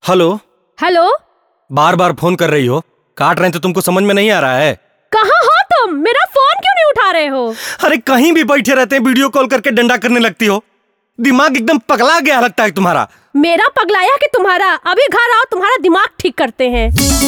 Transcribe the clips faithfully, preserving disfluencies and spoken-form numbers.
Hello. Hello. बार बार phone कर रही हो, काट रहे हैं तो तुमको समझ में नहीं आ रहा है? कहाँ हो तुम? मेरा फोन क्यों नहीं उठा रहे हो? अरे कहीं भी बैठे रहते हैं, वीडियो कॉल करके डंडा करने लगती हो। दिमाग एकदम पगला गया लगता है तुम्हारा। मेरा पगलाया कि तुम्हारा? अभी घर आओ, तुम्हारा दिमाग ठीक करते हैं।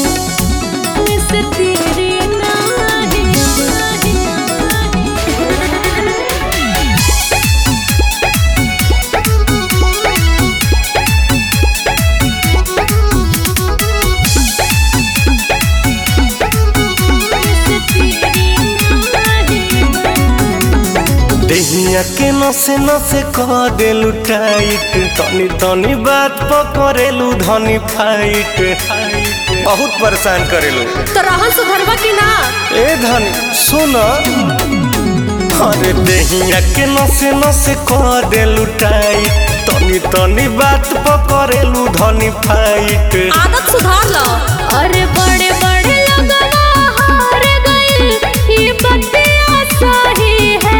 देहिया के नसे नसे कह देलू टाइट, तनी तनी बात पकड़ेलू धनी फाइट। बहुत परेशान करेलू। तो रहन सुधरवा की ना? ए धनी सुन, अरे देहिया के नसे नसे कह देलू टाइट, तनी तनी बात पकड़ेलू धनी फाइट। आदत सुधार लो। अरे बड़े बड़े लगवा हार गए, ये बतिया सही है।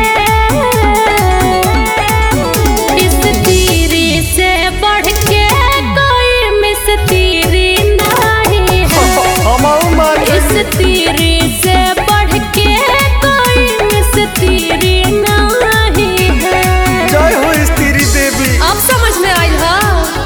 इस तीरी से बढ़ के कोई मिस तीरी नहीं है। इस तीरी से बढ़ के कोई मिस तीरी नहीं है। जय हो इस तीरी देवी। अब समझ में आई है?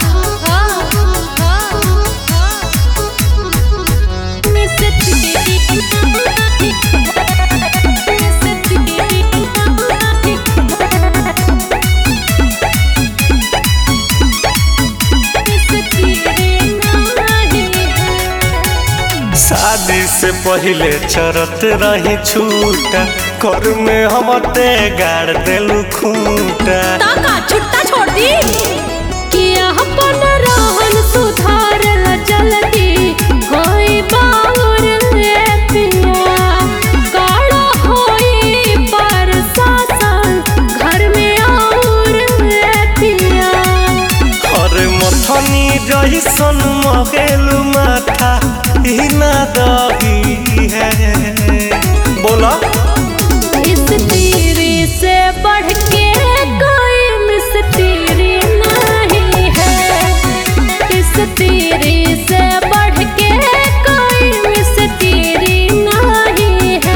शादी से पहले चरत रही छूटा, घर में हम ते गाड़ देलू खूंटा। ताका छुट्टा छोड़ दी कि अपन रहन सुधार ला जल्दी होई बाउर रे पिया। काड़ा होई पर शासन घर में और रे पिया। अरे मथनी जैसन मगेलू माथा ही ना दही है। बोला इस तीरी से बढ़ के कोई मिस तीरी नहीं है। इस तीरी से बढ़ के कोई मिस तीरी नहीं है।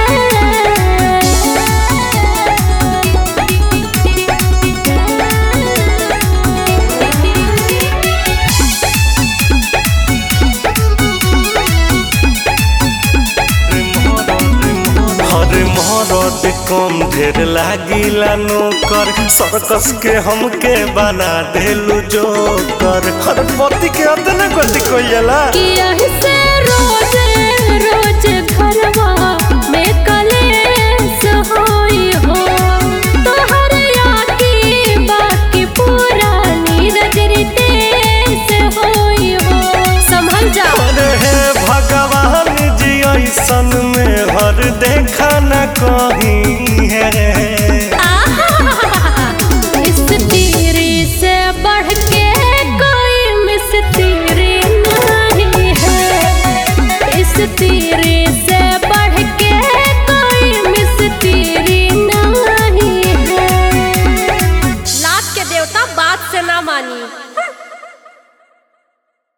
मरद कम ढेर लागिला नौकर, सर्कस के हमके बना देलू जोकर। हर पति के अतना गति कोइला कि यही से रोज रोज घरवा में कलेश होई हो। तोहर याकी बाकी पुरानी रजरीते से होई हो। संभल जा। अरे हे भगवान जी, ऐसन में हर देखा न कहीं है। इस तीरी से बढ़ के कोई मिस तीरी नहीं है। इस तीरी